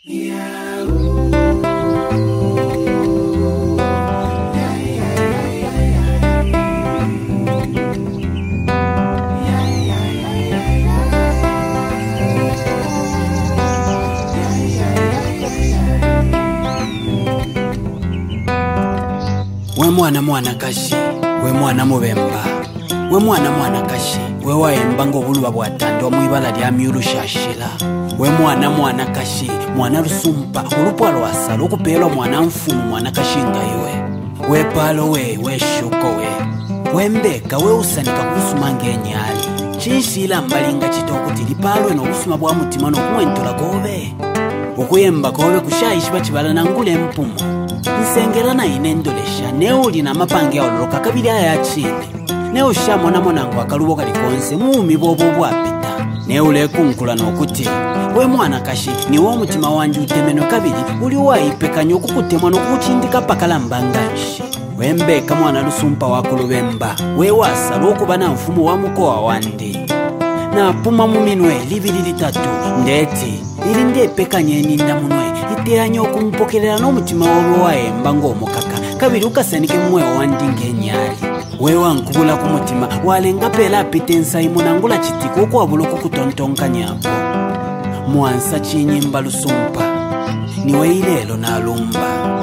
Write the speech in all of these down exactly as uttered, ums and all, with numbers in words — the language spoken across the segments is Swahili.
We mwana mwana kashi, we mwana mubemba. We mwana mwana kashi, we waemba ng'obuluba bwatandwa mwibala lya myulushashila. We mwana mwana kashi, mwana lusumpa, ulupwa lwasa lukupelwa mwana mfumu mwana kashinga iwe. We palo we, we shuko we. We mbeka we usanika kusuma ngenyali. Chinshila mbalinga chitoko tilipalwe no kusuma bwa mutima no kumwentola kobe. Ukuyemba kobe kushayishiba chibala na ngule mpumo. Nsengera na inendolesha neuli na mapange ya oloka kabili haya chile. Neo shamo na monangu wakalubo kalikonse muumi bobo wapita. Neule kunkula no kuti. We mwana kashi ni wo mutima wanji utemeno kabili uli waipe nyoku kutemwa no kuchindika pakala mbanganshi. We mbeka mwana lusumpa wako lubemba. We wasa lokuba na mfumu wa mkoa wandi. Na puma muminwe libili litatu ndeti ili ndepeka nyeni ndamunwe itea nyoku mpokelera no mutima wawe waemba ng'omukaka kabiri ukasenike mwe wandi ngenyali. We wankubula ku mutima walenga pela apite nsayi munangula chitiko kwa buloko kutontonka nyapo. Mwansa chinyimba lusumpa niwe ilelo na lumba.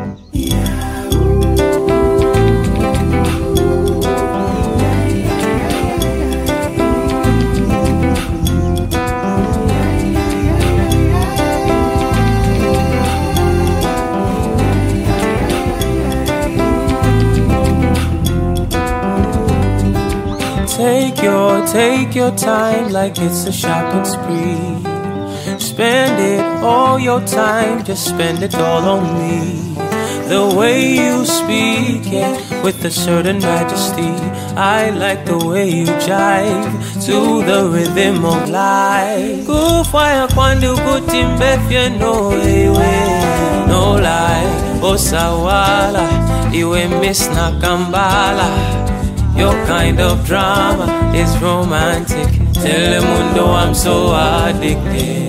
Take your, take your time like it's a shopping spree. Spend it all your time, just spend it all on me. The way you speak it with a certain majesty. I like the way you jive to the rhythm of life. Go fire quando kutimbe fye no iwe no lie. Osawala iwe miss nakambala. Your kind of drama is romantic. Tell the mundo I'm so addicted.